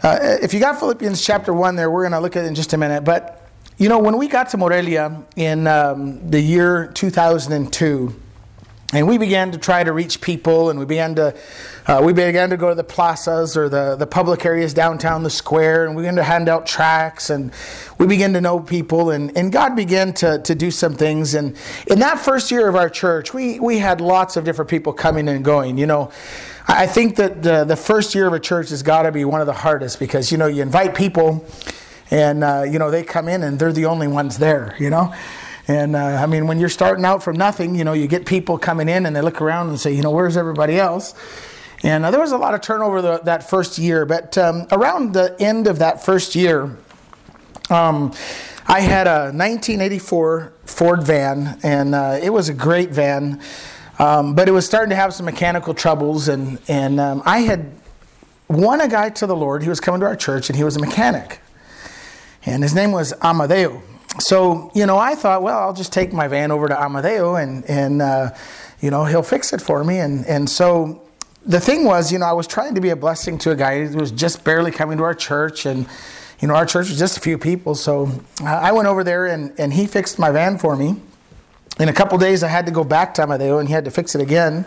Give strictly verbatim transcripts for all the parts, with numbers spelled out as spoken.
Uh, if you got Philippians chapter one there, we're going to look at it in just a minute. But, you know, when we got to Morelia in um, the year two thousand two, and we began to try to reach people, and we began to uh, we began to go to the plazas or the, the public areas downtown, the square, and we began to hand out tracts, and we began to know people, and, and God began to, to do some things. And in that first year of our church, we, we had lots of different people coming and going. You know, I think that the, the first year of a church has got to be one of the hardest because, you know, you invite people, and, uh, you know, they come in, and they're the only ones there, you know. And, uh, I mean, when you're starting out from nothing, you know, you get people coming in and they look around and say, you know, where's everybody else? And uh, there was a lot of turnover the, that first year. But um, around the end of that first year, um, I had a nineteen eighty-four Ford van, and uh, it was a great van. Um, but it was starting to have some mechanical troubles. And, and um, I had won a guy to the Lord. He was coming to our church, and he was a mechanic. And his name was Amadeo. So, you know, I thought, well, I'll just take my van over to Amadeo and, and uh, you know, he'll fix it for me. And, and so the thing was, you know, I was trying to be a blessing to a guy who was just barely coming to our church. And, you know, our church was just a few people. So I went over there and, and he fixed my van for me. In a couple days, I had to go back to Amadeo and he had to fix it again.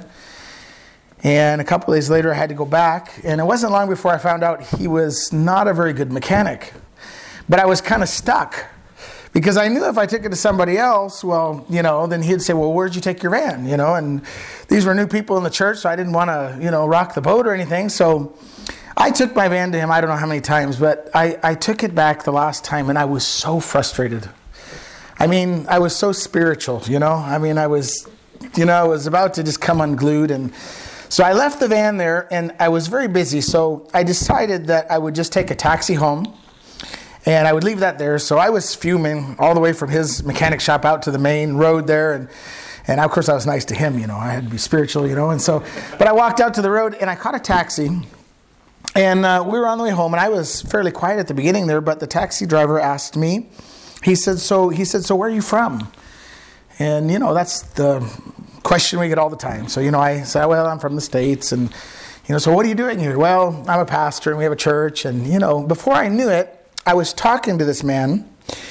And a couple days later, I had to go back. And it wasn't long before I found out he was not a very good mechanic. But I was kind of stuck. Because I knew if I took it to somebody else, well, you know, then he'd say, well, where'd you take your van? You know, and these were new people in the church, so I didn't want to, you know, rock the boat or anything. So I took my van to him, I don't know how many times, but I, I took it back the last time, and I was so frustrated. I mean, I was so spiritual, you know. I mean, I was, you know, I was about to just come unglued. And so I left the van there, and I was very busy. So I decided that I would just take a taxi home. And I would leave that there. So I was fuming all the way from his mechanic shop out to the main road there. And, and of course, I was nice to him, you know. I had to be spiritual, you know. And so, but I walked out to the road and I caught a taxi. And uh, we were on the way home. And I was fairly quiet at the beginning there. But the taxi driver asked me, he said, so, he said, so where are you from? And, you know, that's the question we get all the time. So, you know, I said, well, I'm from the States. And, you know, so what are you doing here? Well, I'm a pastor and we have a church. And, you know, before I knew it, I was talking to this man,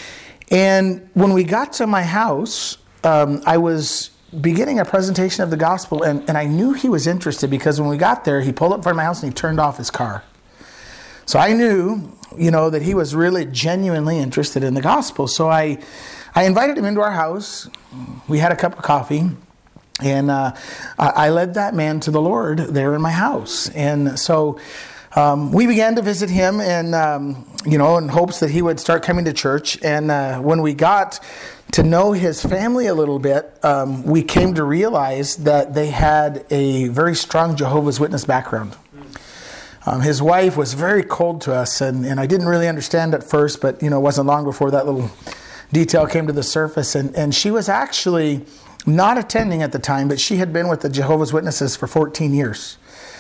and when we got to my house, um, I was beginning a presentation of the gospel, and, and I knew he was interested because when we got there, he pulled up in front of my house and he turned off his car. So I knew, you know, that he was really genuinely interested in the gospel. So I, I invited him into our house. We had a cup of coffee, and uh, I led that man to the Lord there in my house. And so Um, we began to visit him, and um, you know, in hopes that he would start coming to church. And uh, when we got to know his family a little bit, um, we came to realize that they had a very strong Jehovah's Witness background. Um, his wife was very cold to us, and, and I didn't really understand at first, but you know, it wasn't long before that little detail came to the surface. And, and she was actually not attending at the time, but she had been with the Jehovah's Witnesses for fourteen years.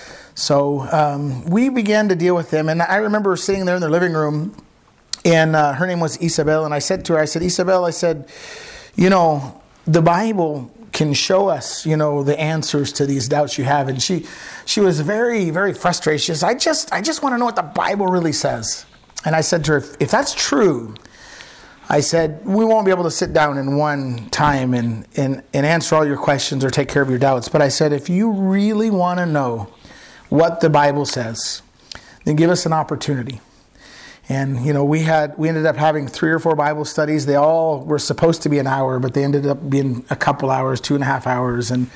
So um, we began to deal with them, and I remember sitting there in their living room, and uh, her name was Isabel, and I said to her, I said, Isabel, I said, you know, the Bible can show us, you know, the answers to these doubts you have. And she she was very, very frustrated. She says, I just, I just want to know what the Bible really says. And I said to her, if, if that's true, I said, we won't be able to sit down in one time and, and, and answer all your questions or take care of your doubts. But I said, if you really want to know what the Bible says, then give us an opportunity. And, you know, we had, we ended up having three or four Bible studies. They all were supposed to be an hour, but they ended up being a couple hours, two and a half hours. And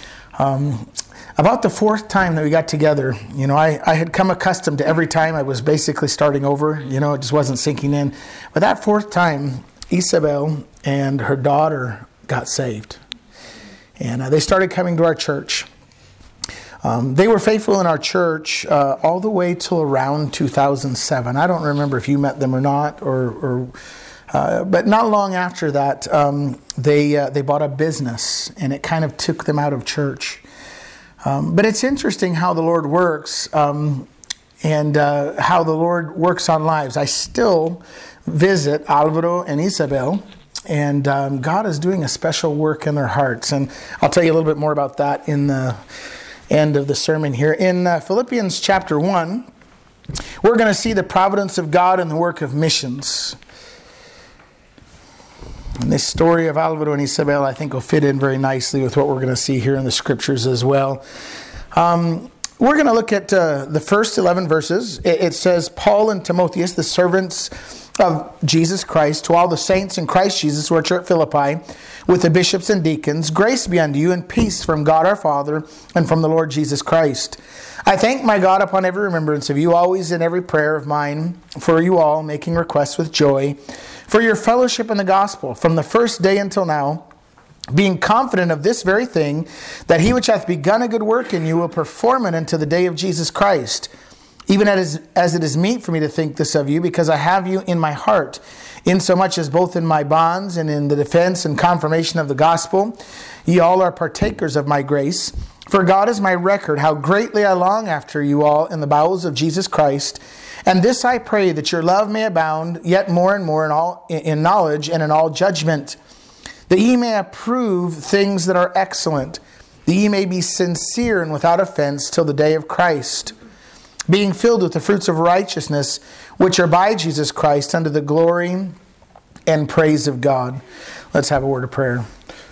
um, about the fourth time that we got together, you know, I, I had come accustomed to every time I was basically starting over. You know, it just wasn't sinking in. But that fourth time, Isabel and her daughter got saved. And uh, they started coming to our church. Um, they were faithful in our church uh, all the way till around two thousand seven. I don't remember if you met them or not, or, or uh, but not long after that, um, they uh, they bought a business, and it kind of took them out of church. Um, but it's interesting how the Lord works, um, and uh, how the Lord works on lives. I still visit Alvaro and Isabel, and um, God is doing a special work in their hearts. And I'll tell you a little bit more about that in the end of the sermon here. In uh, Philippians chapter one, we're going to see the providence of God in the work of missions. And this story of Alvaro and Isabel, I think, will fit in very nicely with what we're going to see here in the scriptures as well. Um, we're going to look at uh, the first eleven verses. It, it says, Paul and Timotheus, the servants of Jesus Christ, to all the saints in Christ Jesus which are at Philippi, with the bishops and deacons, grace be unto you and peace from God our Father and from the Lord Jesus Christ. I thank my God upon every remembrance of you, always in every prayer of mine, for you all, making requests with joy, for your fellowship in the gospel, from the first day until now, being confident of this very thing, that he which hath begun a good work in you will perform it unto the day of Jesus Christ. Even as, as it is meet for me to think this of you, because I have you in my heart, insomuch as both in my bonds and in the defense and confirmation of the gospel, ye all are partakers of my grace. For God is my record, how greatly I long after you all in the bowels of Jesus Christ. And this I pray, that your love may abound yet more and more in all in knowledge and in all judgment, that ye may approve things that are excellent, that ye may be sincere and without offense till the day of Christ, being filled with the fruits of righteousness, which are by Jesus Christ, unto the glory and praise of God. Let's have a word of prayer.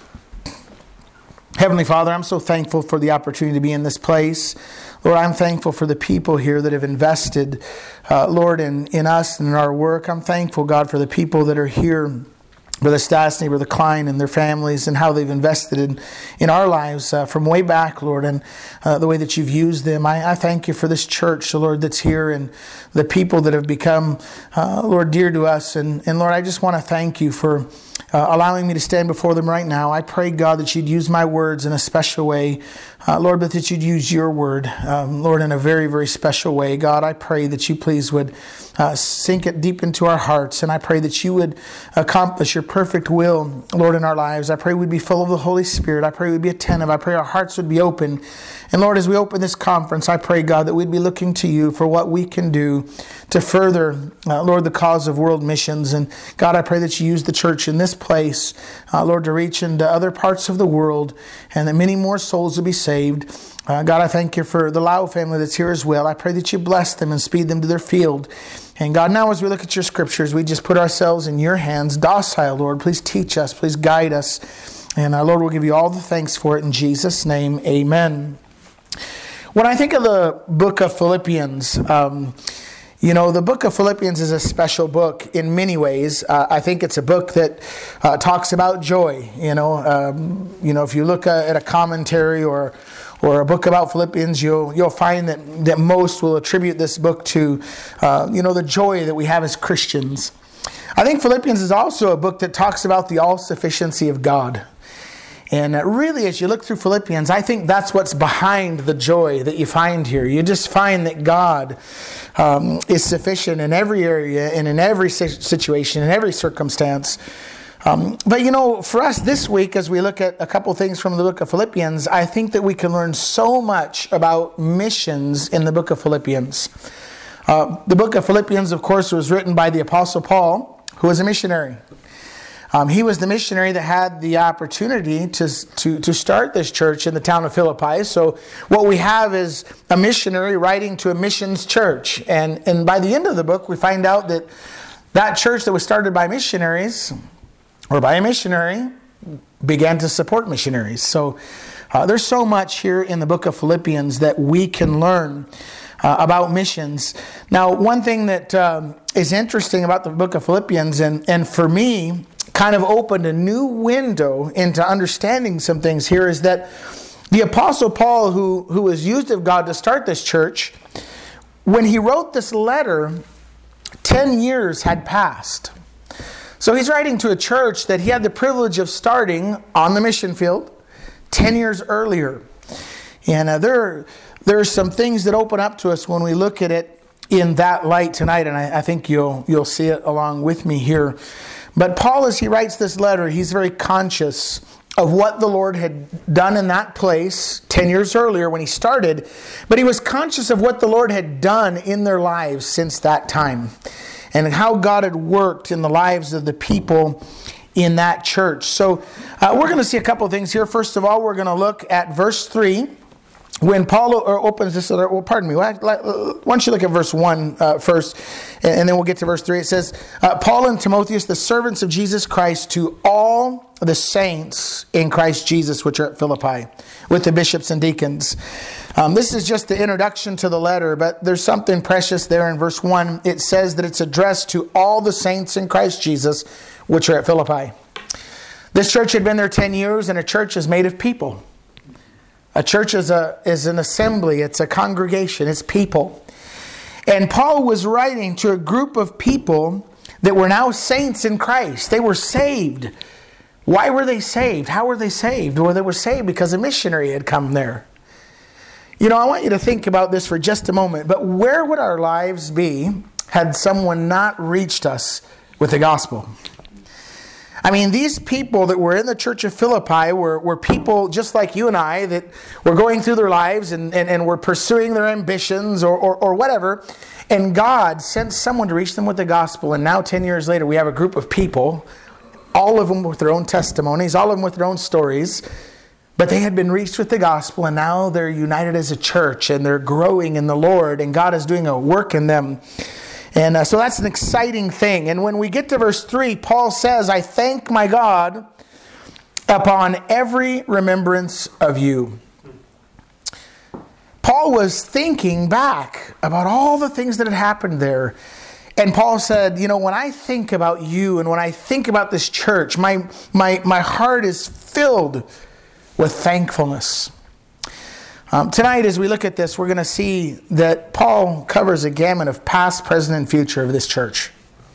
Heavenly Father, I'm so thankful for the opportunity to be in this place. Lord, I'm thankful for the people here that have invested, uh, Lord, in, in us and in our work. I'm thankful, God, for the people that are here, Brother Stastny, Brother Klein, and their families, and how they've invested in, in our lives uh, from way back, Lord, and uh, the way that you've used them. I, I thank you for this church, Lord, that's here, and the people that have become, uh, Lord, dear to us. And, and Lord, I just want to thank you for uh, allowing me to stand before them right now. I pray, God, that you'd use my words in a special way, uh, Lord, but that you'd use your word, um, Lord, in a very, very special way. God, I pray that you please would uh, sink it deep into our hearts, and I pray that you would accomplish your perfect will, Lord, in our lives. I pray we'd be full of the Holy Spirit. I pray we'd be attentive. I pray our hearts would be open. And Lord, as we open this conference, I pray, God, that we'd be looking to you for what we can do to further, uh, Lord, the cause of world missions. And God, I pray that you use the church in this place, uh, Lord, to reach into other parts of the world, and that many more souls will be saved. Uh, God, I thank you for the Lau family that's here as well. I pray that you bless them and speed them to their field. And God, now as we look at your scriptures, we just put ourselves in your hands, docile, Lord. Please teach us. Please guide us. And our Lord will give you all the thanks for it in Jesus' name. Amen. When I think of the book of Philippians, um, you know, the book of Philippians is a special book in many ways. Uh, I think it's a book that uh, talks about joy. You know, um, you know, if you look uh, at a commentary or or a book about Philippians, you'll you'll find that that most will attribute this book to, uh, you know, the joy that we have as Christians. I think Philippians is also a book that talks about the all-sufficiency of God. And really, as you look through Philippians, I think that's what's behind the joy that you find here. You just find that God um, is sufficient in every area and in every situation, in every circumstance. Um, but you know, for us this week, as we look at a couple things from the book of Philippians, I think that we can learn so much about missions in the book of Philippians. Uh, the book of Philippians, of course, was written by the Apostle Paul, who was a missionary. Um, he was the missionary that had the opportunity to, to, to start this church in the town of Philippi. So what we have is a missionary writing to a missions church. And, and by the end of the book, we find out that that church that was started by missionaries, or by a missionary, began to support missionaries. So uh, there's so much here in the book of Philippians that we can learn uh, about missions. Now, one thing that um, is interesting about the book of Philippians, and, and for me, kind of opened a new window into understanding some things here, is that the Apostle Paul, who, who was used of God to start this church, when he wrote this letter, ten years had passed. So he's writing to a church that he had the privilege of starting on the mission field ten years earlier. And uh, there, there are some things that open up to us when we look at it in that light tonight, and I, I think you'll you'll see it along with me here. But Paul, as he writes this letter, he's very conscious of what the Lord had done in that place ten years earlier when he started. But he was conscious of what the Lord had done in their lives since that time, and how God had worked in the lives of the people in that church. So uh, we're going to see a couple of things here. First of all, we're going to look at verse three. when Paul opens this, well, pardon me, why don't you look at verse one uh, first, and then we'll get to verse three. It says, uh, Paul and Timotheus, the servants of Jesus Christ, to all the saints in Christ Jesus, which are at Philippi, with the bishops and deacons. Um, this is just the introduction to the letter, but there's something precious there in verse one. It says that it's addressed to all the saints in Christ Jesus, which are at Philippi. This church had been there ten years, and a church is made of people. A church is a is an assembly. It's a congregation. It's people. And Paul was writing to a group of people that were now saints in Christ. They were saved. Why were they saved? How were they saved? Well, they were saved because a missionary had come there. You know, I want you to think about this for just a moment. But where would our lives be had someone not reached us with the gospel? I mean, these people that were in the church of Philippi were, were people just like you and I that were going through their lives and, and, and were pursuing their ambitions or, or, or whatever. And God sent someone to reach them with the gospel. And now ten years later, we have a group of people, all of them with their own testimonies, all of them with their own stories. But they had been reached with the gospel, and now they're united as a church, and they're growing in the Lord, and God is doing a work in them. And uh, so that's an exciting thing. And when we get to verse three, Paul says, I thank my God upon every remembrance of you. Paul was thinking back about all the things that had happened there. And Paul said, you know, when I think about you and when I think about this church, my my my heart is filled with thankfulness. Um, tonight, as we look at this, we're going to see that Paul covers a gamut of past, present, and future of this church.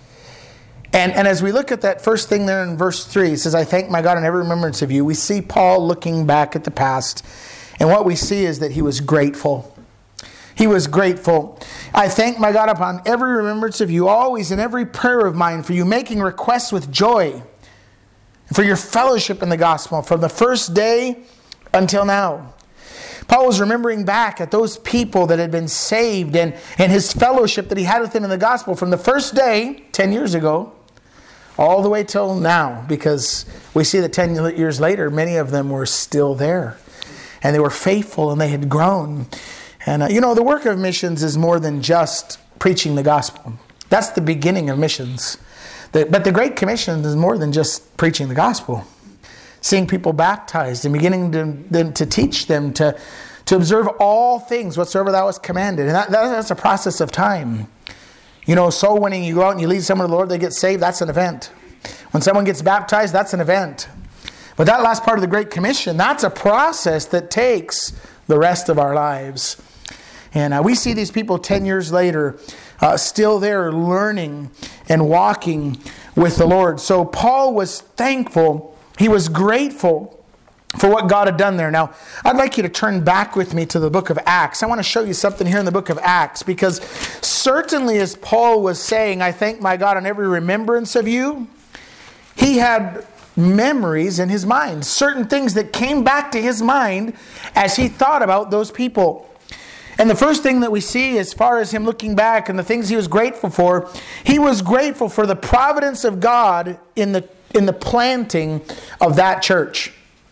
And, and as we look at that first thing there in verse three, it says, I thank my God in every remembrance of you. We see Paul looking back at the past. And what we see is that he was grateful. He was grateful. I thank my God upon every remembrance of you, always in every prayer of mine, for you making requests with joy, for your fellowship in the gospel, from the first day until now. Paul was remembering back at those people that had been saved and, and his fellowship that he had with them in the gospel from the first day, ten years ago, all the way till now. Because we see that ten years later, many of them were still there. And they were faithful and they had grown. And uh, you know, the work of missions is more than just preaching the gospel. That's the beginning of missions. The, but the Great Commission is more than just preaching the gospel. Seeing people baptized and beginning to, to teach them to, to observe all things whatsoever thou hast commanded. And that, that, that's a process of time. You know, soul winning, you go out and you lead someone to the Lord, they get saved, that's an event. When someone gets baptized, that's an event. But that last part of the Great Commission, that's a process that takes the rest of our lives. And uh, we see these people ten years later uh, still there learning and walking with the Lord. So Paul was thankful. He was grateful for what God had done there. Now, I'd like you to turn back with me to the book of Acts. I want to show you something here in the book of Acts, because certainly as Paul was saying, I thank my God on every remembrance of you, he had memories in his mind, certain things that came back to his mind as he thought about those people. And the first thing that we see as far as him looking back and the things he was grateful for, he was grateful for the providence of God in the in the planting of that church.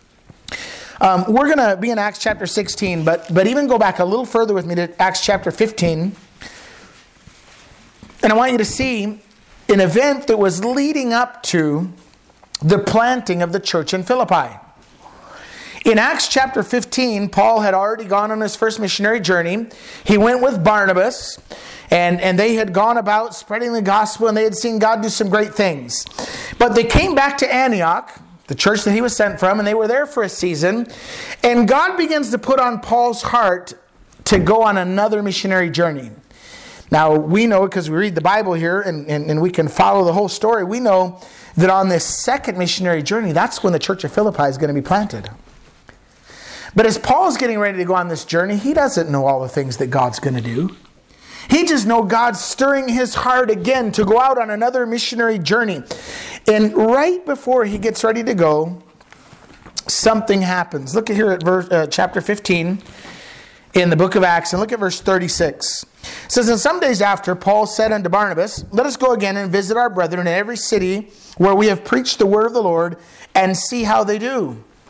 Um, we're going to be in Acts chapter sixteen, but, but even go back a little further with me to Acts chapter fifteen. And I want you to see an event that was leading up to the planting of the church in Philippi. In Acts chapter fifteen, Paul had already gone on his first missionary journey. He went with Barnabas, and, and they had gone about spreading the gospel, and they had seen God do some great things. But they came back to Antioch, the church that he was sent from, and they were there for a season. And God begins to put on Paul's heart to go on another missionary journey. Now, we know, because we read the Bible here, and, and, and we can follow the whole story, we know that on this second missionary journey, that's when the church of Philippi is going to be planted. But as Paul's getting ready to go on this journey, he doesn't know all the things that God's going to do. He just knows God's stirring his heart again to go out on another missionary journey. And right before he gets ready to go, something happens. Look at here at verse, uh, chapter fifteen in the book of Acts, and look at verse thirty-six. It says, and some days after, Paul said unto Barnabas, let us go again and visit our brethren in every city where we have preached the word of the Lord, and see how they do.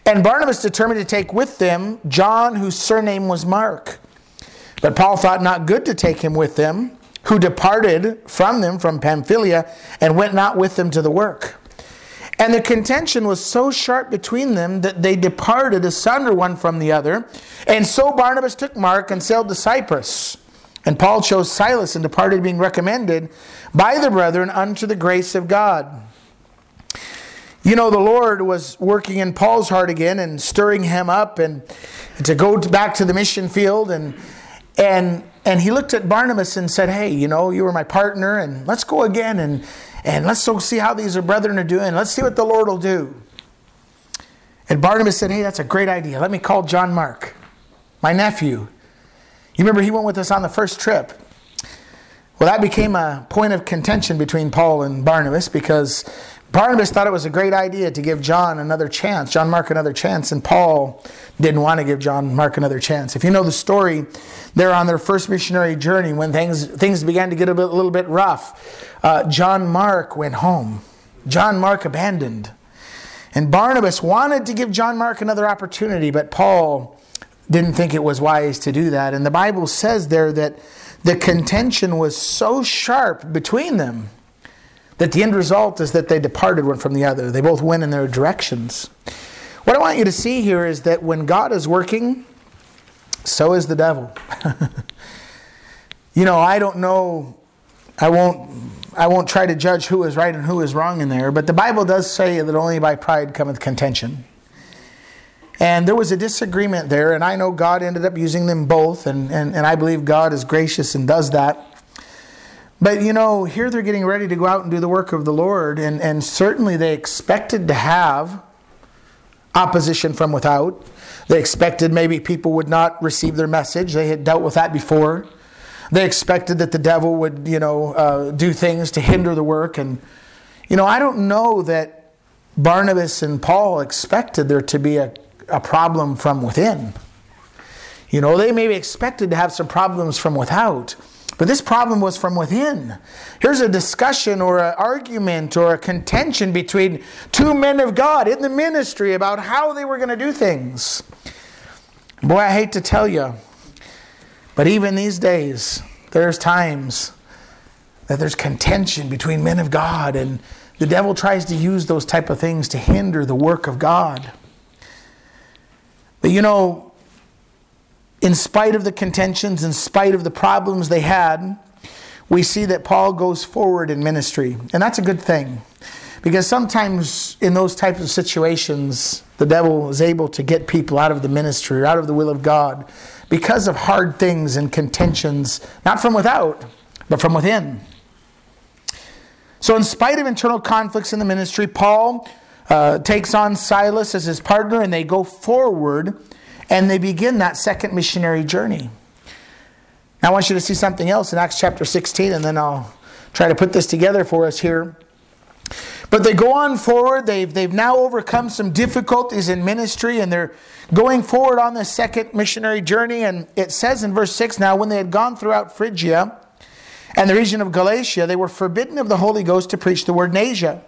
And Barnabas determined to take with them John, whose surname was Mark. But Paul thought not good to take him with them, who departed from them from Pamphylia, and went not with them to the work. And the contention was so sharp between them that they departed asunder one from the other. And so Barnabas took Mark and sailed to Cyprus. And Paul chose Silas and departed, being recommended by the brethren unto the grace of God. You know, the Lord was working in Paul's heart again and stirring him up and to go back to the mission field. And and and he looked at Barnabas and said, hey, you know, you were my partner, and let's go again and, and let's go see how these brethren are doing. Let's see what the Lord will do. And Barnabas said, hey, that's a great idea. Let me call John Mark, my nephew. You remember he went with us on the first trip. Well, that became a point of contention between Paul and Barnabas, because Barnabas thought it was a great idea to give John another chance, John Mark another chance, and Paul didn't want to give John Mark another chance. If you know the story, they're on their first missionary journey when things things began to get a, bit, a little bit rough. Uh, John Mark went home. John Mark abandoned. And Barnabas wanted to give John Mark another opportunity, but Paul didn't think it was wise to do that. And the Bible says there that the contention was so sharp between them that the end result is that they departed one from the other. They both went in their directions. What I want you to see here is that when God is working, so is the devil. You know, I don't know, I won't I won't try to judge who is right and who is wrong in there, but the Bible does say that only by pride cometh contention. And there was a disagreement there, and I know God ended up using them both, and, and, and I believe God is gracious and does that. But, you know, here they're getting ready to go out and do the work of the Lord, and, and certainly they expected to have opposition from without. They expected maybe people would not receive their message. They had dealt with that before. They expected that the devil would, you know, uh, do things to hinder the work. And, you know, I don't know that Barnabas and Paul expected there to be a, a problem from within. You know, they maybe expected to have some problems from without. But this problem was from within. Here's a discussion or an argument or a contention between two men of God in the ministry about how they were going to do things. Boy, I hate to tell you, but even these days, there's times that there's contention between men of God, and the devil tries to use those type of things to hinder the work of God. But you know, in spite of the contentions, in spite of the problems they had, we see that Paul goes forward in ministry. And that's a good thing. Because sometimes in those types of situations, the devil is able to get people out of the ministry or out of the will of God because of hard things and contentions, not from without, but from within. So in spite of internal conflicts in the ministry, Paul uh, takes on Silas as his partner, and they go forward. And they begin that second missionary journey. Now I want you to see something else in Acts chapter sixteen, and then I'll try to put this together for us here. But they go on forward. They've, they've now overcome some difficulties in ministry, and they're going forward on this second missionary journey. And it says in verse six, now when they had gone throughout Phrygia and the region of Galatia, they were forbidden of the Holy Ghost to preach the word in Asia.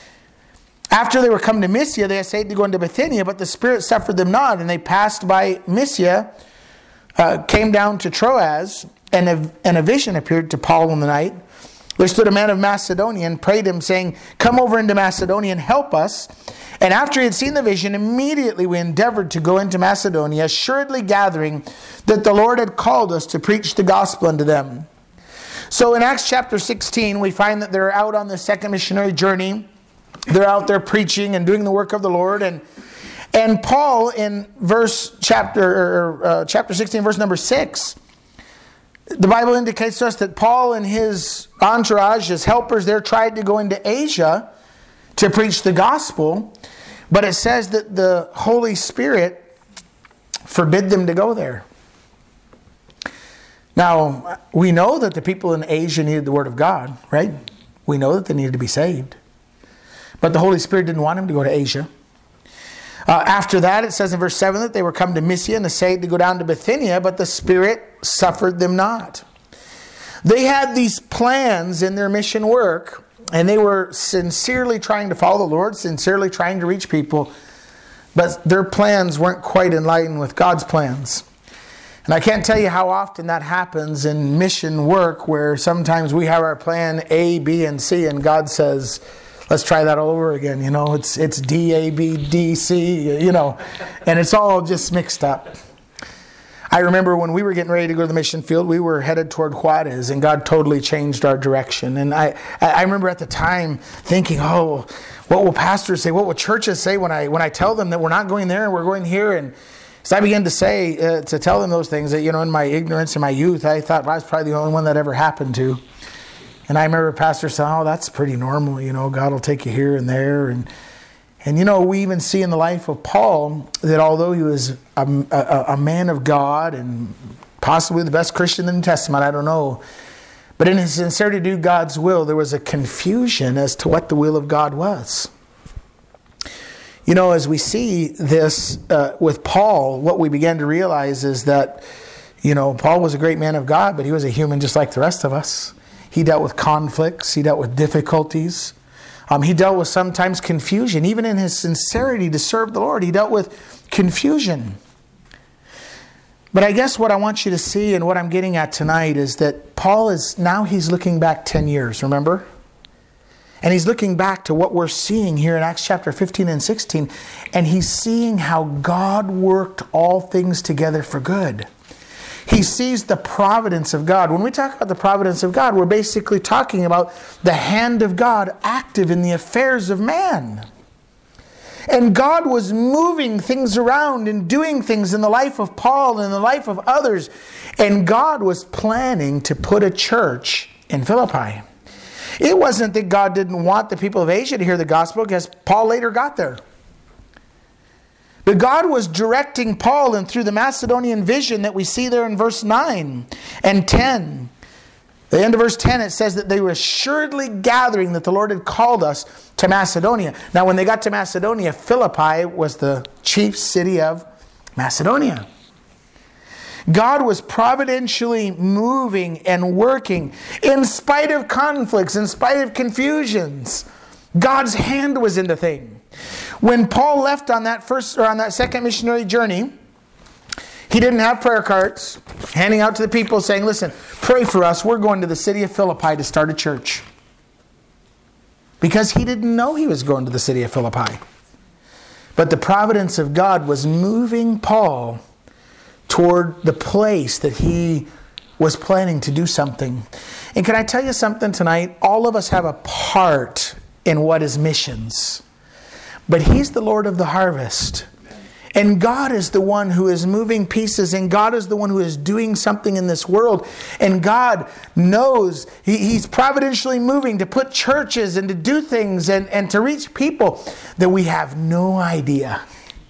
After they were come to Mysia, they essayed to go into Bithynia, but the Spirit suffered them not. And they passed by Mysia, uh, came down to Troas, and a, and a vision appeared to Paul in the night. There stood a man of Macedonia and prayed him, saying, come over into Macedonia and help us. And after he had seen the vision, immediately we endeavored to go into Macedonia, assuredly gathering that the Lord had called us to preach the gospel unto them. So in Acts chapter sixteen, we find that they're out on the second missionary journey. They're out there preaching and doing the work of the Lord. And and Paul in verse chapter or, uh, chapter sixteen, verse number six, the Bible indicates to us that Paul and his entourage, his helpers there, tried to go into Asia to preach the gospel. But it says that the Holy Spirit forbid them to go there. Now, we know that the people in Asia needed the word of God, right? We know that they needed to be saved. But the Holy Spirit didn't want him to go to Asia. Uh, after that, it says in verse seven that they were come to Mysia and essayed to go down to Bithynia, but the Spirit suffered them not. They had these plans in their mission work, and they were sincerely trying to follow the Lord, sincerely trying to reach people. but their plans weren't quite in line with God's plans. And I can't tell you how often that happens in mission work, where sometimes we have our plan A, B, and C, and God says, let's try that all over again. You know, it's it's D, A, B, D, C, you know, and it's all just mixed up. I remember when we were getting ready to go to the mission field, we were headed toward Juarez, and God totally changed our direction. And I, I remember at the time thinking, oh, what will pastors say? What will churches say when I when I tell them that we're not going there and we're going here? And so I began to say, uh, to tell them those things that, you know, in my ignorance and my youth, I thought well, I was probably the only one that ever happened to. And I remember pastors saying, oh, that's pretty normal. You know, God will take you here and there. And, and you know, we even see in the life of Paul that although he was a, a, a man of God and possibly the best Christian in the New Testament, I don't know. But in his sincerity to do God's will, there was a confusion as to what the will of God was. You know, as we see this uh, with Paul, what we began to realize is that, you know, Paul was a great man of God, but he was a human just like the rest of us. He dealt with conflicts. He dealt with difficulties. Um, he dealt with sometimes confusion. Even in his sincerity to serve the Lord, he dealt with confusion. But I guess what I want you to see and what I'm getting at tonight is that Paul is, now he's looking back ten years, remember? And he's looking back to what we're seeing here in Acts chapter fifteen and sixteen. And he's seeing how God worked all things together for good. He sees the providence of God. When we talk about the providence of God, we're basically talking about the hand of God active in the affairs of man. And God was moving things around and doing things in the life of Paul and in the life of others. And God was planning to put a church in Philippi. It wasn't that God didn't want the people of Asia to hear the gospel, because Paul later got there. But God was directing Paul, and through the Macedonian vision that we see there in verse nine and ten. The end of verse ten, it says that they were assuredly gathering that the Lord had called us to Macedonia. Now when they got to Macedonia, Philippi was the chief city of Macedonia. God was providentially moving and working in spite of conflicts, in spite of confusions. God's hand was in the thing. When Paul left on that first or on that second missionary journey, he didn't have prayer cards handing out to the people saying, listen, pray for us. We're going to the city of Philippi to start a church. Because he didn't know he was going to the city of Philippi. But the providence of God was moving Paul toward the place that he was planning to do something. And can I tell you something tonight? All of us have a part in what is missions. But He's the Lord of the harvest. And God is the one who is moving pieces, and God is the one who is doing something in this world. And God knows he, He's providentially moving to put churches and to do things and, and to reach people that we have no idea.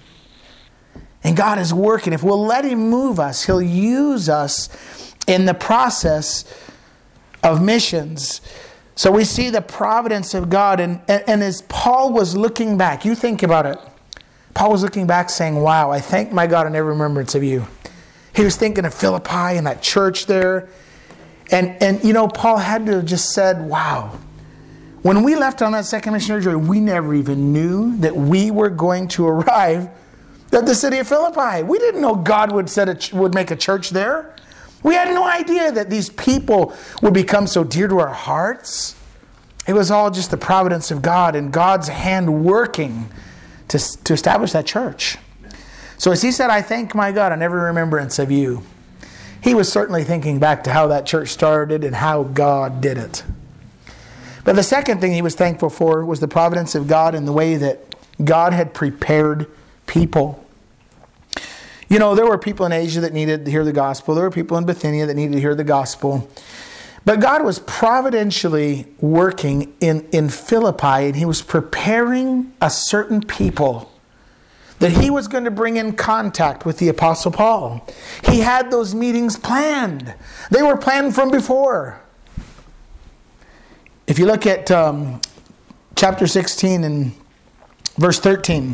And God is working. If we'll let Him move us, He'll use us in the process of missions. So we see the providence of God. And, and, and as Paul was looking back, you think about it. Paul was looking back saying, wow, I thank my God in every remembrance of you. He was thinking of Philippi and that church there. And, and you know, Paul had to have just said, wow. When we left on that second missionary journey, we never even knew that we were going to arrive at the city of Philippi. We didn't know God would set a, would make a church there. We had no idea that these people would become so dear to our hearts. It was all just the providence of God and God's hand working to, to establish that church. So as he said, I thank my God in every remembrance of you. He was certainly thinking back to how that church started and how God did it. But the second thing he was thankful for was the providence of God in the way that God had prepared people. You know, there were people in Asia that needed to hear the gospel. There were people in Bithynia that needed to hear the gospel. But God was providentially working in, in Philippi, and He was preparing a certain people that He was going to bring in contact with the Apostle Paul. He had those meetings planned. They were planned from before. If you look at um, chapter sixteen and verse thirteen,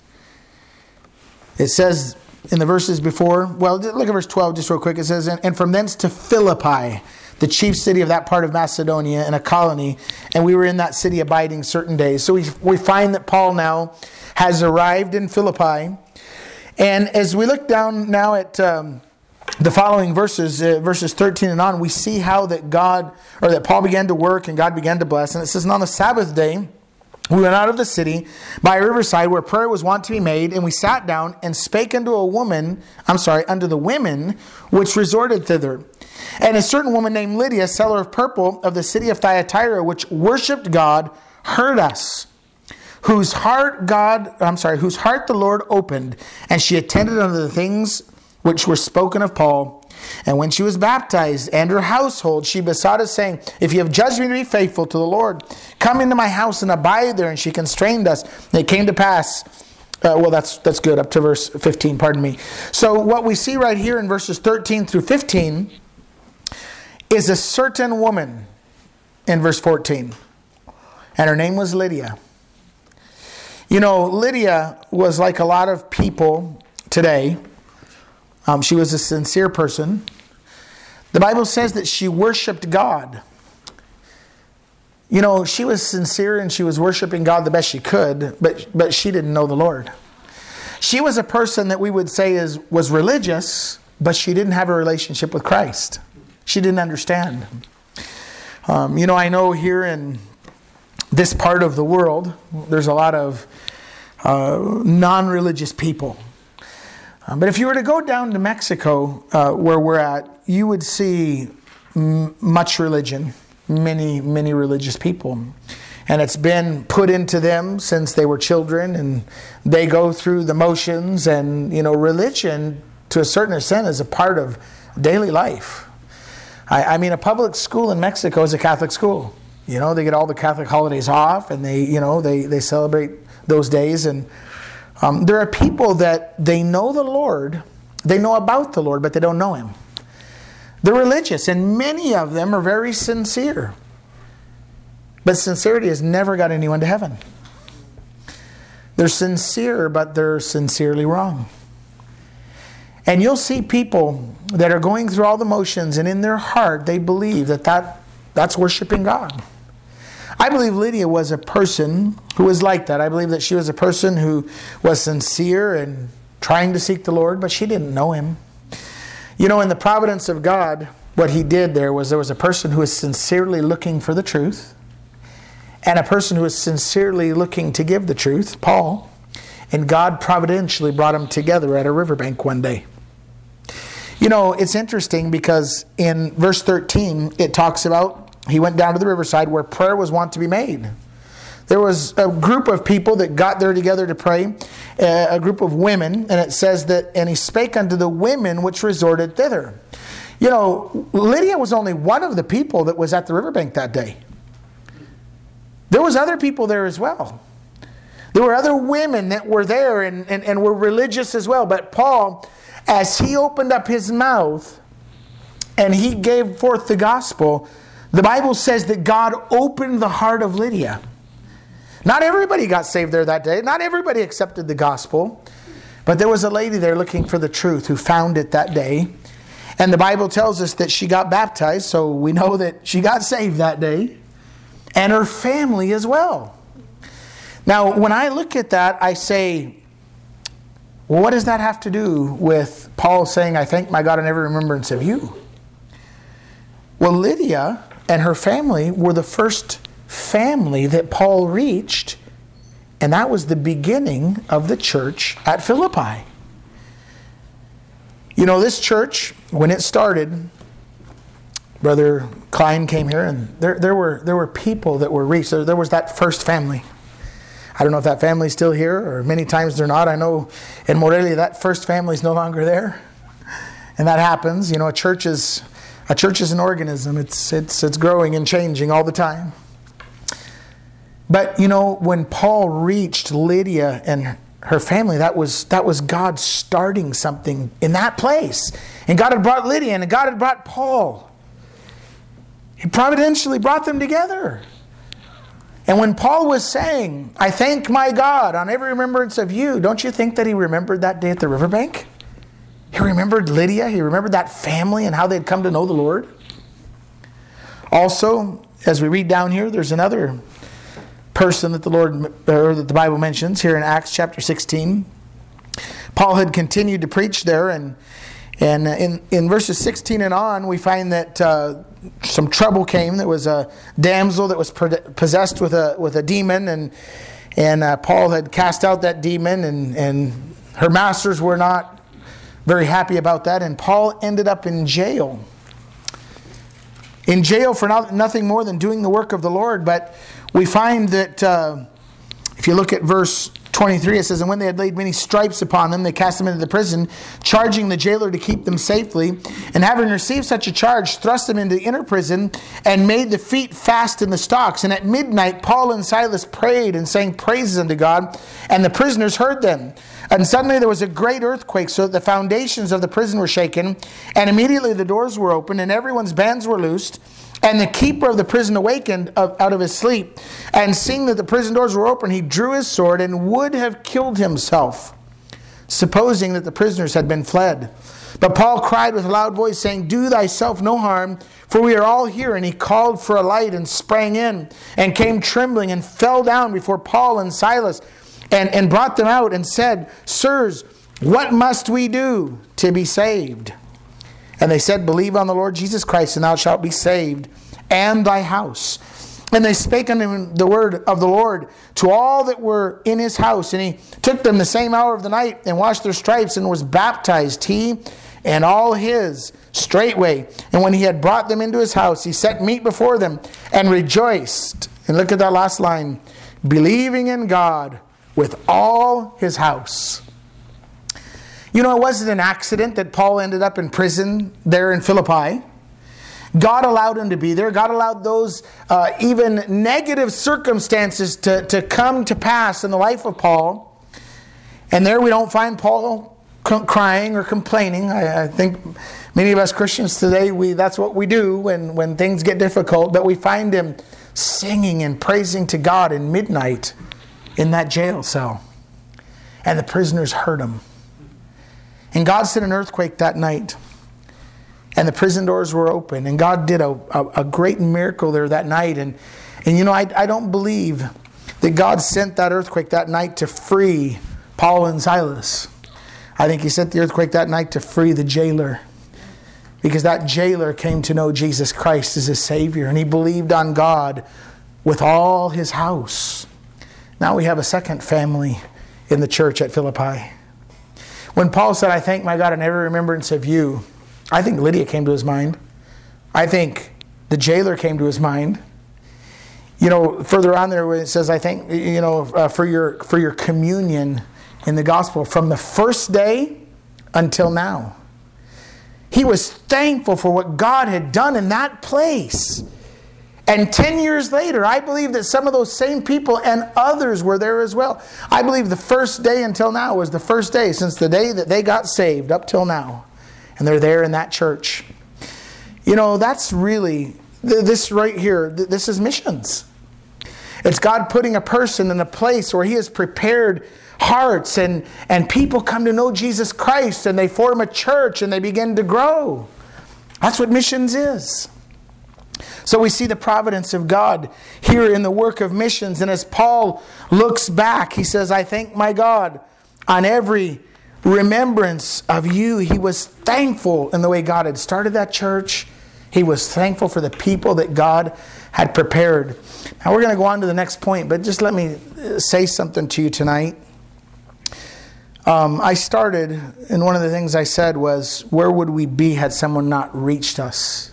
it says in the verses before, well, look at verse twelve just real quick. It says, and from thence to Philippi, the chief city of that part of Macedonia and a colony, and we were in that city abiding certain days. So we, we find that Paul now has arrived in Philippi. And as we look down now at um, the following verses, uh, verses thirteen and on, we see how that God, or that Paul began to work and God began to bless. And it says, and on the Sabbath day, we went out of the city by a riverside where prayer was wont to be made, and we sat down and spake unto a woman, I'm sorry, unto the women which resorted thither. And a certain woman named Lydia, seller of purple of the city of Thyatira, which worshipped God, heard us, whose heart God, I'm sorry, whose heart the Lord opened, and she attended unto the things which were spoken of Paul. And when she was baptized, and her household, she besought us, saying, if you have judged me to be faithful to the Lord, come into my house and abide there. And she constrained us. And it came to pass, uh, well, that's that's good, up to verse fifteen, pardon me. So what we see right here in verses thirteen through fifteen is a certain woman in verse fourteen. And her name was Lydia. You know, Lydia was like a lot of people today. Um, she was a sincere person. The Bible says that she worshiped God. You know, she was sincere and she was worshiping God the best she could, but but she didn't know the Lord. She was a person that we would say is was religious, but she didn't have a relationship with Christ. She didn't understand. Um, you know, I know here in this part of the world, there's a lot of uh, non-religious people. Um, but if you were to go down to Mexico, uh, where we're at, you would see m- much religion, many, many religious people. And it's been put into them since they were children, and they go through the motions. And, you know, religion, to a certain extent, is a part of daily life. I, I mean, a public school in Mexico is a Catholic school. You know, they get all the Catholic holidays off, and they, you know, they, they celebrate those days. And Um, there are people that they know the Lord, they know about the Lord, but they don't know Him. They're religious, and many of them are very sincere. But sincerity has never got anyone to heaven. They're sincere, but they're sincerely wrong. And you'll see people that are going through all the motions, and in their heart they believe that, that that's worshiping God. I believe Lydia was a person who was like that. I believe that she was a person who was sincere and trying to seek the Lord, but she didn't know Him. You know, in the providence of God, what He did there was there was a person who was sincerely looking for the truth, and a person who was sincerely looking to give the truth, Paul, and God providentially brought them together at a riverbank one day. You know, it's interesting because in verse thirteen, it talks about he went down to the riverside where prayer was wont to be made. There was a group of people that got there together to pray, a group of women, and it says that, and he spake unto the women which resorted thither. You know, Lydia was only one of the people that was at the riverbank that day. There was other people there as well. There were other women that were there and, and, and were religious as well. But Paul, as he opened up his mouth and he gave forth the gospel, the Bible says that God opened the heart of Lydia. Not everybody got saved there that day. Not everybody accepted the gospel. But there was a lady there looking for the truth who found it that day. And the Bible tells us that she got baptized, so we know that she got saved that day. And her family as well. Now, when I look at that, I say, well, what does that have to do with Paul saying, I thank my God in every remembrance of you? Well, Lydia and her family were the first family that Paul reached, and that was the beginning of the church at Philippi. You know, this church, when it started, Brother Klein came here, and there, there were there were people that were reached. There, there was that first family. I don't know if that family's still here, or many times they're not. I know in Morelia that first family's no longer there, and that happens. You know, a church is a church is an organism. It's it's it's growing and changing all the time. But you know, when Paul reached Lydia and her family, that was that was God starting something in that place. And God had brought Lydia in, and God had brought Paul. He providentially brought them together. And when Paul was saying, I thank my God on every remembrance of you, don't you think that he remembered that day at the riverbank? He remembered Lydia. He remembered that family and how they'd come to know the Lord. Also, as we read down here, there's another person that the Lord or that the Bible mentions here in Acts chapter sixteen. Paul had continued to preach there, and and in, in verses sixteen and on, we find that uh, some trouble came. There was a damsel that was possessed with a with a demon, and and uh, Paul had cast out that demon, and and her masters were not very happy about that, and Paul ended up in jail. In jail for not, nothing more than doing the work of the Lord. But we find that uh, if you look at verse twenty-three, it says, "And when they had laid many stripes upon them, they cast them into the prison, charging the jailer to keep them safely. And having received such a charge, thrust them into the inner prison, and made the feet fast in the stocks. And at midnight Paul and Silas prayed and sang praises unto God, and the prisoners heard them. And suddenly there was a great earthquake, so that the foundations of the prison were shaken. And immediately the doors were opened, and everyone's bands were loosed. And the keeper of the prison awakened out of his sleep, and seeing that the prison doors were open, he drew his sword and would have killed himself, supposing that the prisoners had been fled. But Paul cried with a loud voice, saying, Do thyself no harm, for we are all here. And he called for a light and sprang in, and came trembling, and fell down before Paul and Silas, and, and brought them out, and said, Sirs, what must we do to be saved? And they said, Believe on the Lord Jesus Christ, and thou shalt be saved, and thy house. And they spake unto him the word of the Lord to all that were in his house. And he took them the same hour of the night, and washed their stripes, and was baptized, he and all his, straightway. And when he had brought them into his house, he set meat before them, and rejoiced. And look at that last line, believing in God with all his house. You know, it wasn't an accident that Paul ended up in prison there in Philippi. God allowed him to be there. God allowed those uh, even negative circumstances to, to come to pass in the life of Paul. And there we don't find Paul c- crying or complaining. I, I think many of us Christians today, we that's what we do when, when things get difficult. But we find him singing and praising to God in midnight in that jail cell. And the prisoners heard him. And God sent an earthquake that night. And the prison doors were open. And God did a, a, a great miracle there that night. And, and you know, I, I don't believe that God sent that earthquake that night to free Paul and Silas. I think he sent the earthquake that night to free the jailer. Because that jailer came to know Jesus Christ as his Savior. And he believed on God with all his house. Now we have a second family in the church at Philippi. When Paul said, I thank my God in every remembrance of you, I think Lydia came to his mind. I think the jailer came to his mind. You know, further on there where it says, I thank, you know, uh, for your for your communion in the gospel from the first day until now. He was thankful for what God had done in that place. And ten years later, I believe that some of those same people and others were there as well. I believe the first day until now was the first day since the day that they got saved up till now. And they're there in that church. You know, that's really, this right here, this is missions. It's God putting a person in a place where He has prepared hearts and, and people come to know Jesus Christ and they form a church and they begin to grow. That's what missions is. So we see the providence of God here in the work of missions. And as Paul looks back, he says, I thank my God on every remembrance of you. He was thankful in the way God had started that church. He was thankful for the people that God had prepared. Now we're going to go on to the next point, but just let me say something to you tonight. Um, I started, and one of the things I said was, where would we be had someone not reached us?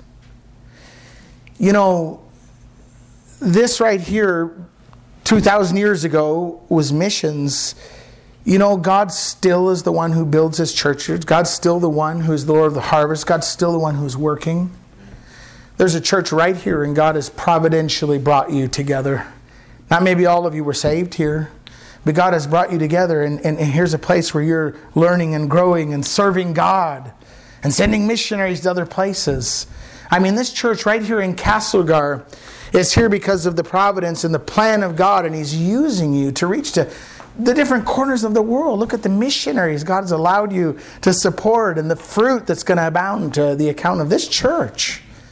You know, this right here, two thousand years ago, was missions. You know, God still is the one who builds His churches. God's still the one who is the Lord of the harvest. God's still the one who's working. There's a church right here, and God has providentially brought you together. Not maybe all of you were saved here, but God has brought you together, and, and, and here's a place where you're learning and growing and serving God and sending missionaries to other places. I mean, this church right here in Castlegar is here because of the providence and the plan of God, and He's using you to reach to the different corners of the world. Look at the missionaries God has allowed you to support and the fruit that's going to abound to the account of this church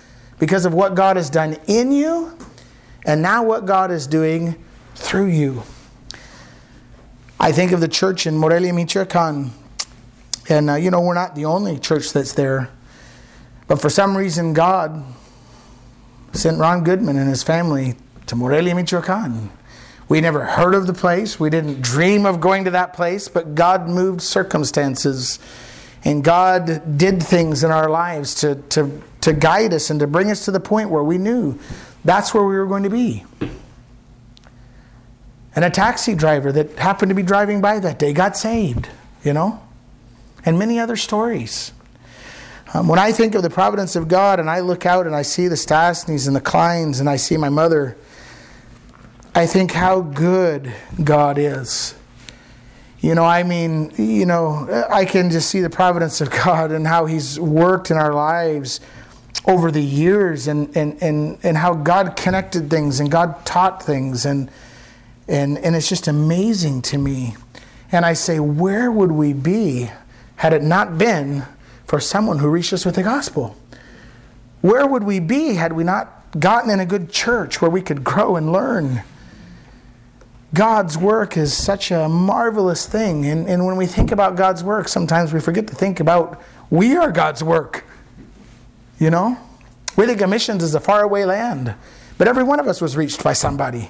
because of what God has done in you and now what God is doing through you. I think of the church in Morelia, Michoacan. And, uh, you know, we're not the only church that's there. But for some reason, God sent Ron Goodman and his family to Morelia, Michoacan. We never heard of the place. We didn't dream of going to that place. But God moved circumstances. And God did things in our lives to, to, to guide us and to bring us to the point where we knew that's where we were going to be. And a taxi driver that happened to be driving by that day got saved, you know. And many other stories. Um, when I think of the providence of God and I look out and I see the Stasnys and the Kleins and I see my mother, I think how good God is. You know, I mean, you know, I can just see the providence of God and how He's worked in our lives over the years and, and, and, and how God connected things and God taught things. And, and, and it's just amazing to me. And I say, where would we be had it not been for someone who reached us with the gospel? Where would we be had we not gotten in a good church where we could grow and learn? God's work is such a marvelous thing. And, and when we think about God's work, sometimes we forget to think about we are God's work. You know? We think of missions as a faraway land. But every one of us was reached by somebody.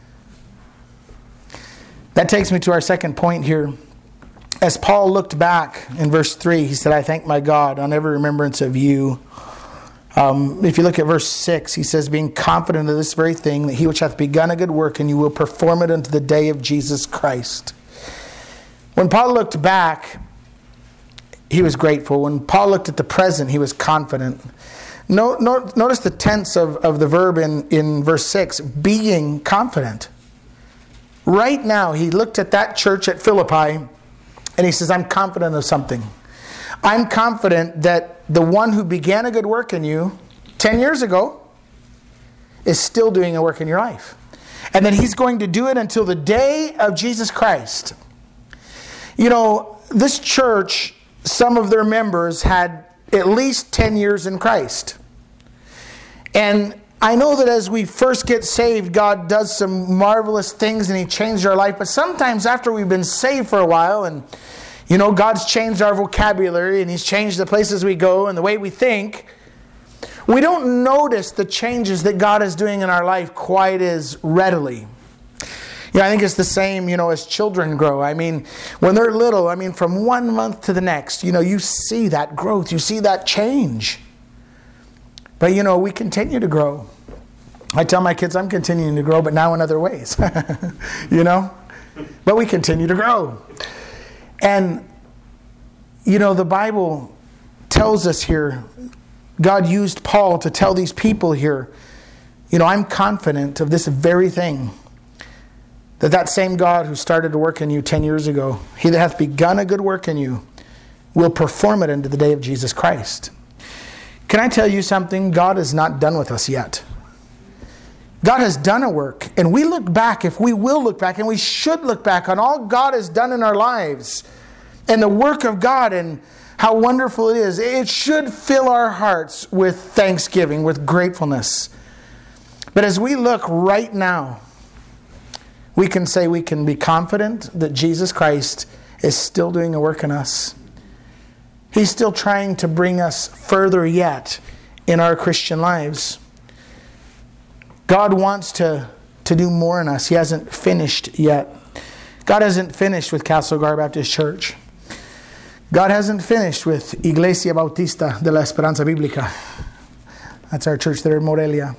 That takes me to our second point here. As Paul looked back in verse three, he said, I thank my God on every remembrance of you. Um, if you look at verse six, he says, being confident of this very thing, that he which hath begun a good work, and you will perform it unto the day of Jesus Christ. When Paul looked back, he was grateful. When Paul looked at the present, he was confident. No, no, notice the tense of, of the verb in, in verse six, being confident. Right now, he looked at that church at Philippi, and he says, I'm confident of something. I'm confident that the one who began a good work in you ten years ago is still doing a work in your life. And that He's going to do it until the day of Jesus Christ. You know, this church, some of their members had at least ten years in Christ. And I know that as we first get saved, God does some marvelous things and He changed our life. But sometimes after we've been saved for a while and, you know, God's changed our vocabulary and He's changed the places we go and the way we think, we don't notice the changes that God is doing in our life quite as readily. You know, I think it's the same, you know, as children grow. I mean, when they're little, I mean, from one month to the next, you know, you see that growth. You see that change. But, you know, we continue to grow. I tell my kids I'm continuing to grow, but now in other ways. You know? But we continue to grow. And, you know, the Bible tells us here, God used Paul to tell these people here, you know, I'm confident of this very thing. That that same God who started to work in you ten years ago, He that hath begun a good work in you, will perform it unto the day of Jesus Christ. Can I tell you something? God is not done with us yet. God has done a work. And we look back, if we will look back, and we should look back on all God has done in our lives. And the work of God and how wonderful it is. It should fill our hearts with thanksgiving, with gratefulness. But as we look right now, we can say we can be confident that Jesus Christ is still doing a work in us. He's still trying to bring us further yet in our Christian lives. God wants to, to do more in us. He hasn't finished yet. God hasn't finished with Castlegar Baptist Church. God hasn't finished with Iglesia Bautista de la Esperanza Bíblica. That's our church there in Morelia.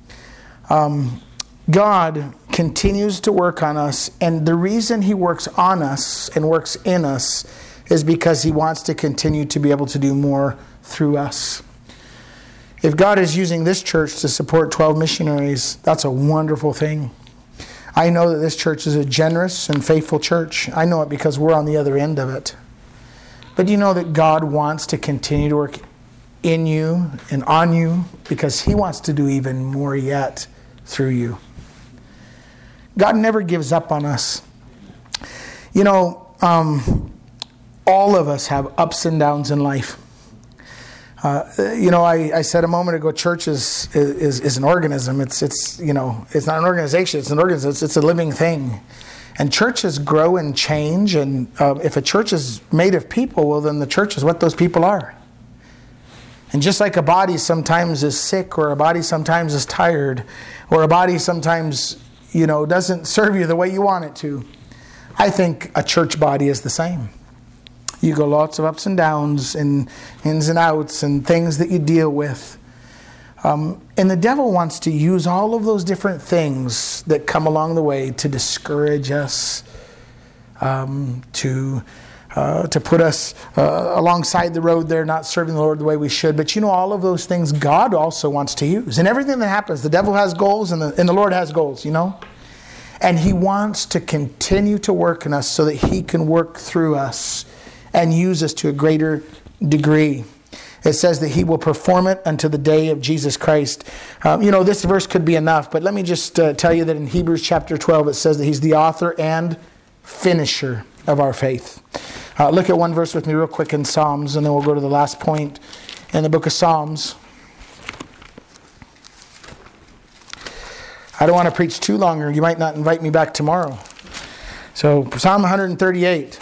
Um, God continues to work on us, and the reason He works on us and works in us is because He wants to continue to be able to do more through us. If God is using this church to support twelve missionaries, that's a wonderful thing. I know that this church is a generous and faithful church. I know it because we're on the other end of it. But you know that God wants to continue to work in you and on you because He wants to do even more yet through you. God never gives up on us. You know, um, all of us have ups and downs in life. Uh, you know, I, I said a moment ago, church is, is is an organism. It's it's you know, it's not an organization. It's an organism. It's, it's a living thing, and churches grow and change. And uh, if a church is made of people, well, then the church is what those people are. And just like a body sometimes is sick, or a body sometimes is tired, or a body sometimes, you know, doesn't serve you the way you want it to, I think a church body is the same. You go lots of ups and downs and ins and outs and things that you deal with. Um, and the devil wants to use all of those different things that come along the way to discourage us, um, to uh, to put us uh, alongside the road there, not serving the Lord the way we should. But you know, all of those things God also wants to use. And everything that happens, the devil has goals and the, and the Lord has goals, you know. And He wants to continue to work in us so that He can work through us and use us to a greater degree. It says that He will perform it unto the day of Jesus Christ. Um, you know, this verse could be enough, but let me just uh, tell you that in Hebrews chapter twelve, it says that He's the author and finisher of our faith. Uh, look at one verse with me real quick in Psalms, and then we'll go to the last point in the book of Psalms. I don't want to preach too long, or you might not invite me back tomorrow. So, Psalm one thirty-eight.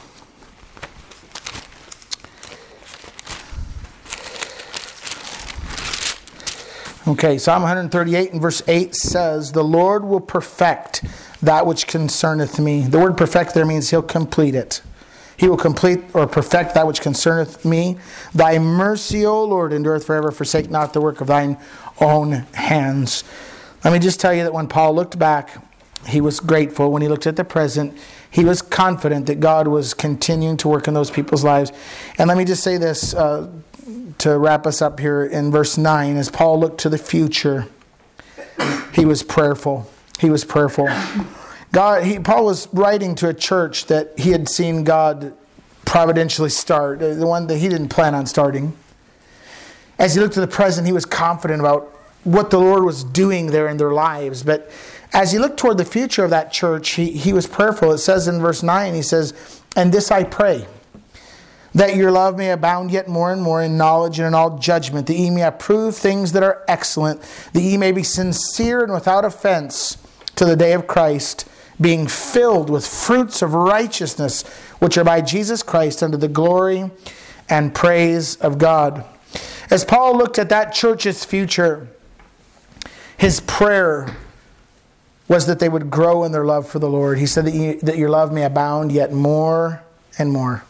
Okay, Psalm one thirty-eight and verse eight says, "The Lord will perfect that which concerneth me." The word perfect there means He'll complete it. He will complete or perfect that which concerneth me. "Thy mercy, O Lord, endureth forever. Forsake not the work of thine own hands." Let me just tell you that when Paul looked back, he was grateful. When he looked at the present, he was confident that God was continuing to work in those people's lives. And let me just say this uh, to wrap us up here in verse nine. As Paul looked to the future, he was prayerful. He was prayerful. God, he, Paul was writing to a church that he had seen God providentially start, the one that he didn't plan on starting. As he looked to the present, he was confident about what the Lord was doing there in their lives. But as he looked toward the future of that church, he, he was prayerful. It says in verse nine, he says, "And this I pray, that your love may abound yet more and more in knowledge and in all judgment, that ye may approve things that are excellent, that ye may be sincere and without offense to the day of Christ, being filled with fruits of righteousness, which are by Jesus Christ unto the glory and praise of God." As Paul looked at that church's future, his prayer was that they would grow in their love for the Lord. He said that, you, that your love may abound yet more and more.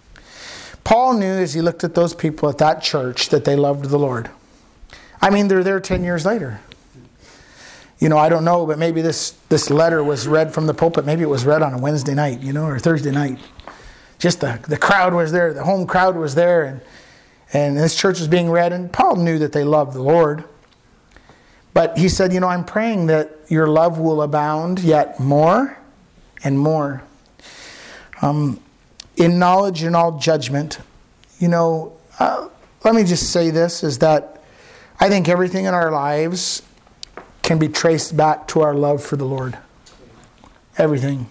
Paul knew as he looked at those people at that church that they loved the Lord. I mean, they're there ten years later. You know, I don't know, but maybe this, this letter was read from the pulpit. Maybe it was read on a Wednesday night, you know, or Thursday night. Just the, the crowd was there. The home crowd was there. And, and this church was being read. And Paul knew that they loved the Lord. But he said, you know, I'm praying that your love will abound yet more and more. Um, in knowledge and all judgment. You know, uh, let me just say this, is that I think everything in our lives can be traced back to our love for the Lord. Everything.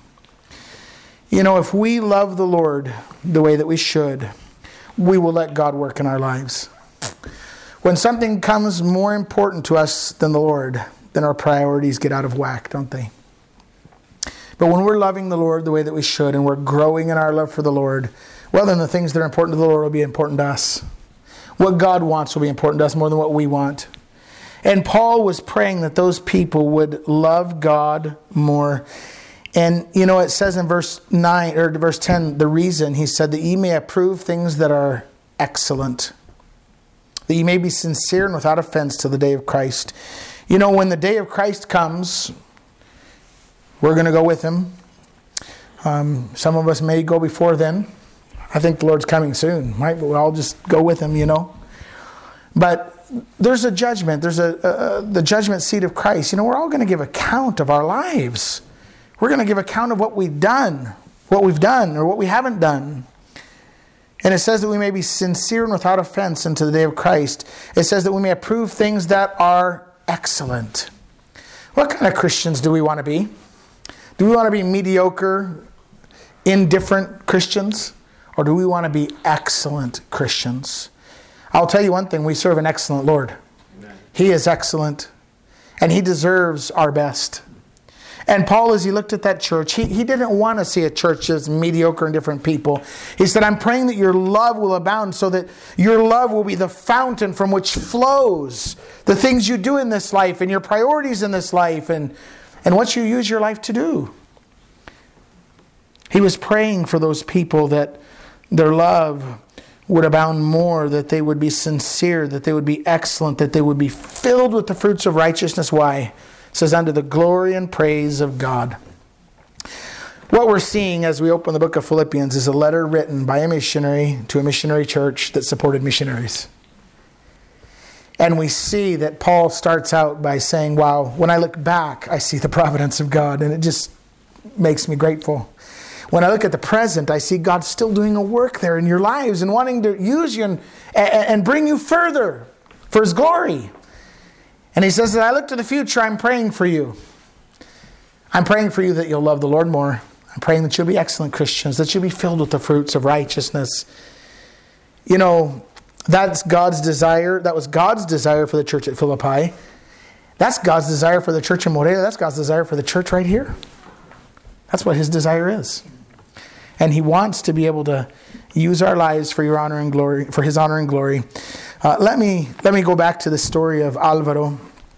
You know, if we love the Lord the way that we should, we will let God work in our lives. When something comes more important to us than the Lord, then our priorities get out of whack, don't they? But when we're loving the Lord the way that we should, and we're growing in our love for the Lord, well, then the things that are important to the Lord will be important to us. What God wants will be important to us more than what we want. And Paul was praying that those people would love God more. And, you know, it says in verse nine or verse ten, the reason, he said, that ye may approve things that are excellent, that ye may be sincere and without offense to the day of Christ. You know, when the day of Christ comes, we're going to go with Him. Um, some of us may go before then. I think the Lord's coming soon. Might we'll all just go with Him, you know. But there's a judgment. There's a, a the judgment seat of Christ. You know, we're all going to give account of our lives. We're going to give account of what we've done, what we've done, or what we haven't done. And it says that we may be sincere and without offense unto the day of Christ. It says that we may approve things that are excellent. What kind of Christians do we want to be? Do we want to be mediocre, indifferent Christians? Or do we want to be excellent Christians? I'll tell you one thing, we serve an excellent Lord. Amen. He is excellent, and He deserves our best. And Paul, as he looked at that church, he, he didn't want to see a church that's mediocre and different people. He said, I'm praying that your love will abound so that your love will be the fountain from which flows the things you do in this life and your priorities in this life and, and what you use your life to do. He was praying for those people that their love would abound more, that they would be sincere, that they would be excellent, that they would be filled with the fruits of righteousness. Why? It says, unto the glory and praise of God. What we're seeing as we open the book of Philippians is a letter written by a missionary to a missionary church that supported missionaries. And we see that Paul starts out by saying, wow, when I look back, I see the providence of God, and it just makes me grateful. When I look at the present, I see God still doing a work there in your lives and wanting to use you and, and bring you further for His glory. And he says that I look to the future, I'm praying for you. I'm praying for you that you'll love the Lord more. I'm praying that you'll be excellent Christians, that you'll be filled with the fruits of righteousness. You know, that's God's desire. That was God's desire for the church at Philippi. That's God's desire for the church in Morelia. That's God's desire for the church right here. That's what His desire is. And He wants to be able to use our lives for your honor and glory, for His honor and glory. Uh, let me let me go back to the story of Alvaro,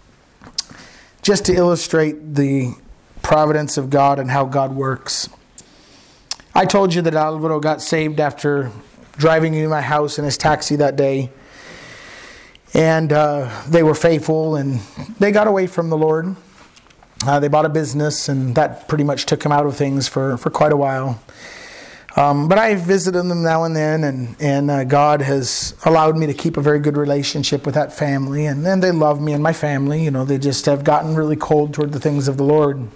just to illustrate the providence of God and how God works. I told you that Alvaro got saved after driving into my house in his taxi that day. And uh, they were faithful, and they got away from the Lord. Uh, they bought a business, and that pretty much took him out of things for, for quite a while. Um, but I visited them now and then, and, and uh, God has allowed me to keep a very good relationship with that family. And then they love me and my family. You know, they just have gotten really cold toward the things of the Lord.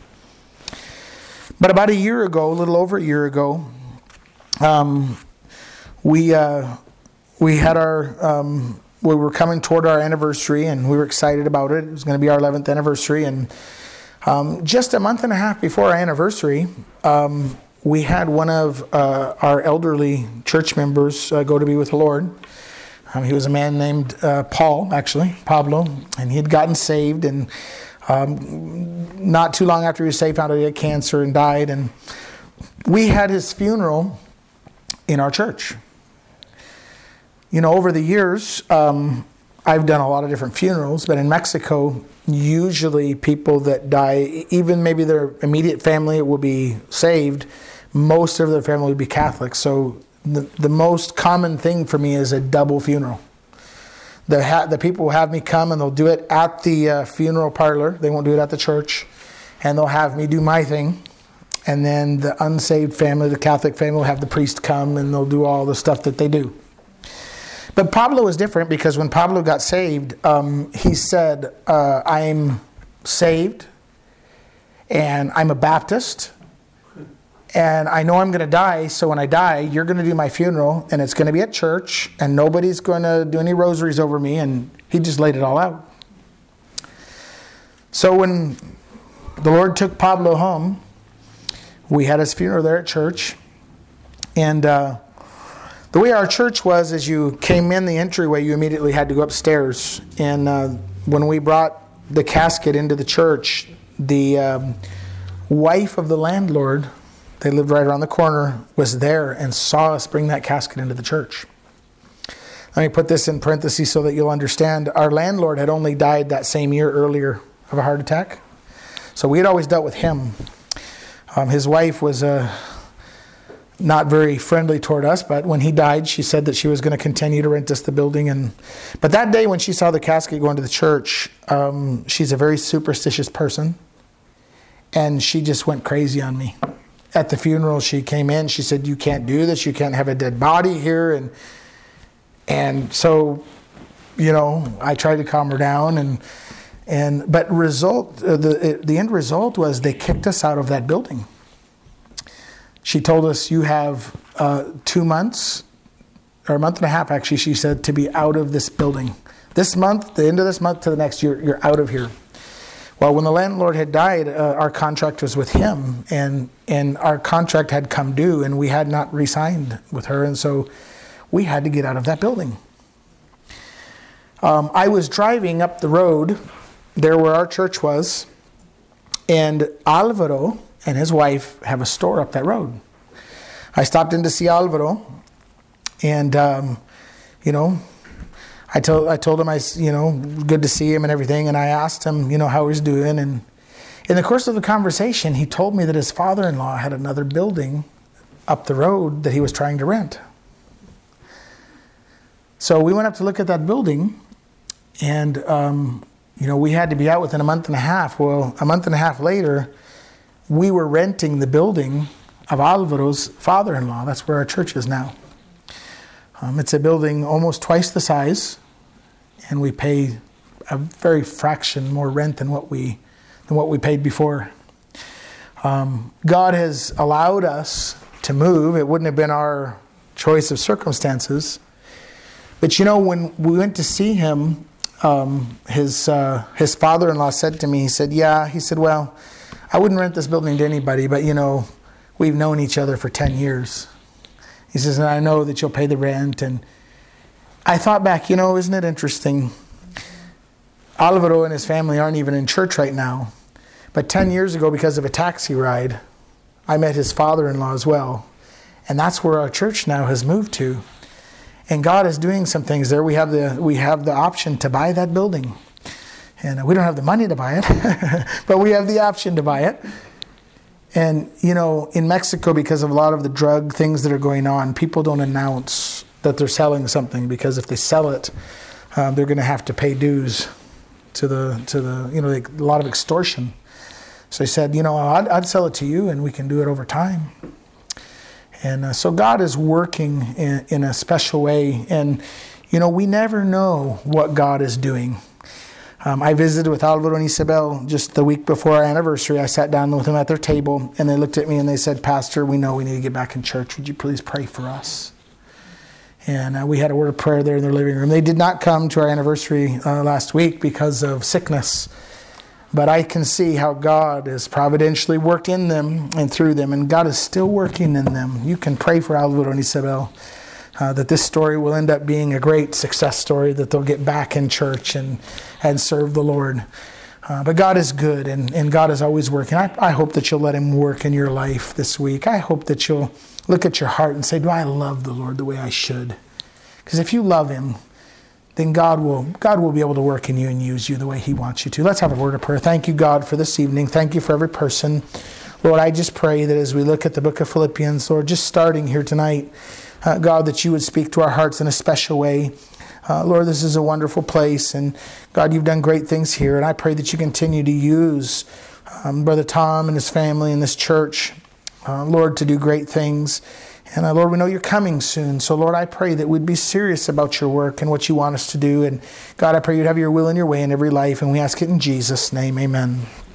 But about a year ago, a little over a year ago, um, we uh, we had our um, we were coming toward our anniversary, and we were excited about it. It was going to be our eleventh anniversary, and um, just a month and a half before our anniversary, Um, we had one of uh, our elderly church members uh, go to be with the Lord. Um, he was a man named uh, Paul, actually, Pablo, and he had gotten saved. And um, not too long after he was saved, found out he had cancer and died. And we had his funeral in our church. You know, over the years, um, I've done a lot of different funerals, but in Mexico, usually people that die, even maybe their immediate family will be saved, most of their family would be Catholic. So the, the most common thing for me is a double funeral. The, ha- the people will have me come, and they'll do it at the uh, funeral parlor. They won't do it at the church. And they'll have me do my thing. And then the unsaved family, the Catholic family, will have the priest come, and they'll do all the stuff that they do. But Pablo was different, because when Pablo got saved, um, he said, uh, I'm saved, and I'm a Baptist, and I know I'm going to die, so when I die, you're going to do my funeral, and it's going to be at church, and nobody's going to do any rosaries over me, and he just laid it all out. So when the Lord took Pablo home, we had his funeral there at church, and uh, the way our church was, as you came in the entryway, you immediately had to go upstairs. And uh, when we brought the casket into the church, the um, wife of the landlord, they lived right around the corner, was there and saw us bring that casket into the church. Let me put this in parentheses so that you'll understand. Our landlord had only died that same year earlier of a heart attack. So we had always dealt with him. Um, his wife was a... not very friendly toward us, but when he died, she said that she was going to continue to rent us the building. And but that day when she saw the casket go into the church, um, she's a very superstitious person, and she just went crazy on me. At the funeral, she came in, she said, you can't do this, you can't have a dead body here. And and so, you know, I tried to calm her down, and and but result uh, the the end result was they kicked us out of that building. She told us, you have uh, two months, or a month and a half actually, she said, to be out of this building. This month, the end of this month to the next, you're, you're out of here. Well, when the landlord had died, uh, our contract was with him, and, and our contract had come due, and we had not re-signed with her, and so we had to get out of that building. Um, I was driving up the road, there where our church was, and Alvaro and his wife have a store up that road. I stopped in to see Alvaro, and um, you know, I told I told him I you know good to see him and everything, and I asked him you know how he's doing, and in the course of the conversation, he told me that his father-in-law had another building up the road that he was trying to rent. So we went up to look at that building, and um, you know we had to be out within a month and a half. Well, a month and a half later, we were renting the building of Alvaro's father-in-law. That's where our church is now. Um, it's a building almost twice the size, and we pay a very fraction more rent than what we than what we paid before. Um, God has allowed us to move. It wouldn't have been our choice of circumstances. But you know, when we went to see him, um, his uh, his father-in-law said to me, he said, yeah, he said, well, I wouldn't rent this building to anybody, but you know, we've known each other for ten years. He says, and I know that you'll pay the rent. And I thought back, you know, isn't it interesting? Alvaro and his family aren't even in church right now. But ten years ago, because of a taxi ride, I met his father-in-law as well. And that's where our church now has moved to. And God is doing some things there. We have the we have the option to buy that building. And we don't have the money to buy it, but we have the option to buy it. And, you know, in Mexico, because of a lot of the drug things that are going on, people don't announce that they're selling something, because if they sell it, uh, they're going to have to pay dues to the, to the you know, like a lot of extortion. So he said, you know, I'd, I'd sell it to you and we can do it over time. And uh, so God is working in, in a special way. And, you know, we never know what God is doing. Um, I visited with Alvaro and Isabel just the week before our anniversary. I sat down with them at their table, and they looked at me and they said, Pastor, we know we need to get back in church. Would you please pray for us? And uh, we had a word of prayer there in their living room. They did not come to our anniversary uh, last week because of sickness. But I can see how God has providentially worked in them and through them, and God is still working in them. You can pray for Alvaro and Isabel. Uh, that this story will end up being a great success story, that they'll get back in church and, and serve the Lord. Uh, but God is good, and, and God is always working. I, I hope that you'll let him work in your life this week. I hope that you'll look at your heart and say, do I love the Lord the way I should? Because if you love him, then God will God will be able to work in you and use you the way he wants you to. Let's have a word of prayer. Thank you, God, for this evening. Thank you for every person. Lord, I just pray that as we look at the book of Philippians, Lord, just starting here tonight, Uh, God, that you would speak to our hearts in a special way. Uh, Lord, this is a wonderful place, and God, you've done great things here, and I pray that you continue to use um, Brother Tom and his family and this church, uh, Lord, to do great things. And uh, Lord, we know you're coming soon, so Lord, I pray that we'd be serious about your work and what you want us to do. And God, I pray you'd have your will and your way in every life, and we ask it in Jesus' name, amen.